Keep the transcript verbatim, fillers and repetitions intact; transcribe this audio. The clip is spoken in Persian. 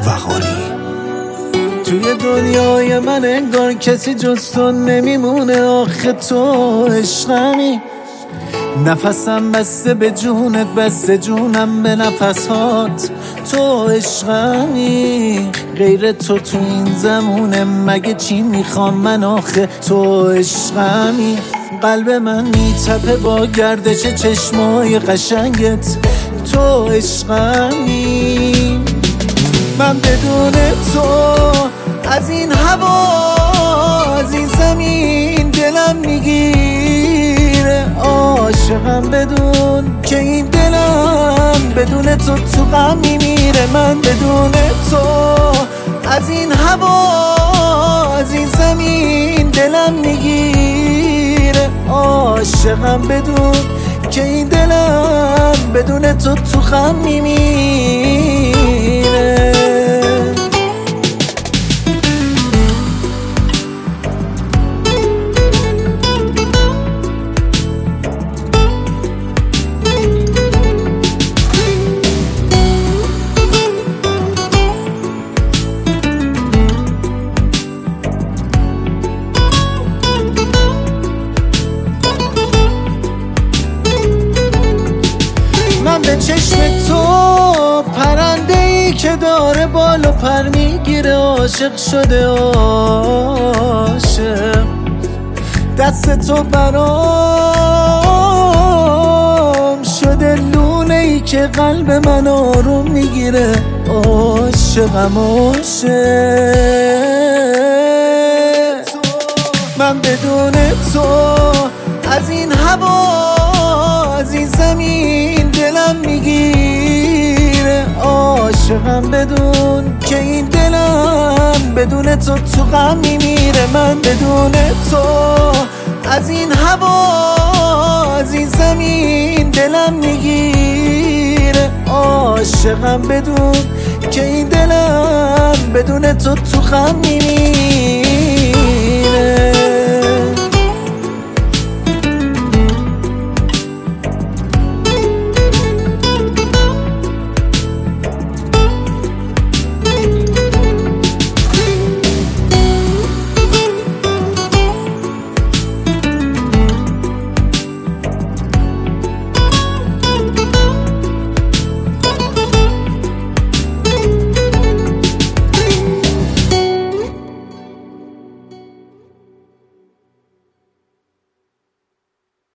وقاری. توی دنیای من انگار کسی جز تو نمیمونه، آخه تو عشقمی. نفسم بسته به جونت، بسته جونم به نفسات. تو عشقمی، غیر تو تو این زمونه مگه چی میخوام من، آخه تو عشقمی. قلب من میتپه با گردش چشمای قشنگت. تو عشقمی. من بدون تو از این هوا، از این زمین دلم میگیره. عاشقم بدون که این دلم بدون تو تو غم میمیره. من بدون تو از این هوا، از این زمین دلم میگیره. عاشقم بدون که این دلم بدون تو تو غم میمیره. من به چشم تو پرنده ای که داره بال و پر میگیره. عاشق شده عاشق، دست تو برام شده لونه ای که قلب من آروم میگیره. عاشقم عاشق. من بدون تو از این هوا، از این زمین دلم میگیره. عاشقم بدون که این دلم بدون تو تو غم میمیره. من بدون تو از این هوا، از این زمین دلم میگیره. عاشقم بدون که این دلم بدون تو تو غم میمیره.